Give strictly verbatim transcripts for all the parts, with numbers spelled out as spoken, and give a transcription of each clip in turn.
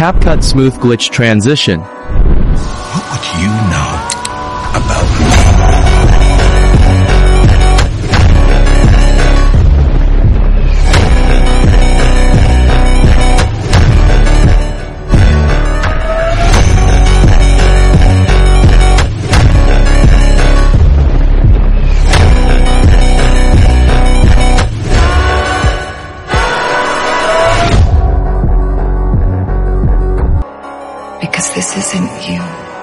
CapCut Smooth Glitch Transition. What would you know about me? Because this isn't you.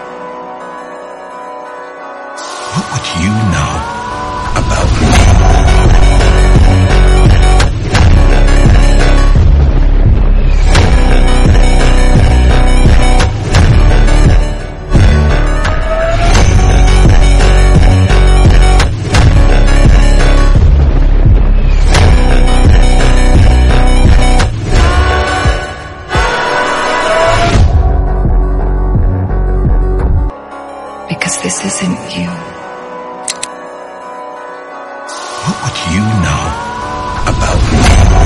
What would you know about me? Because this isn't you. What would you know about me?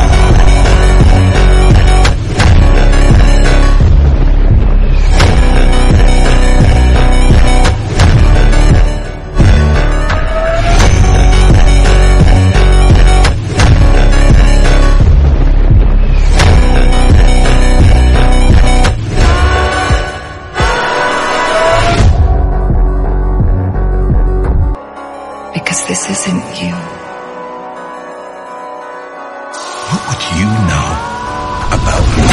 Because this isn't you. What would you know about me?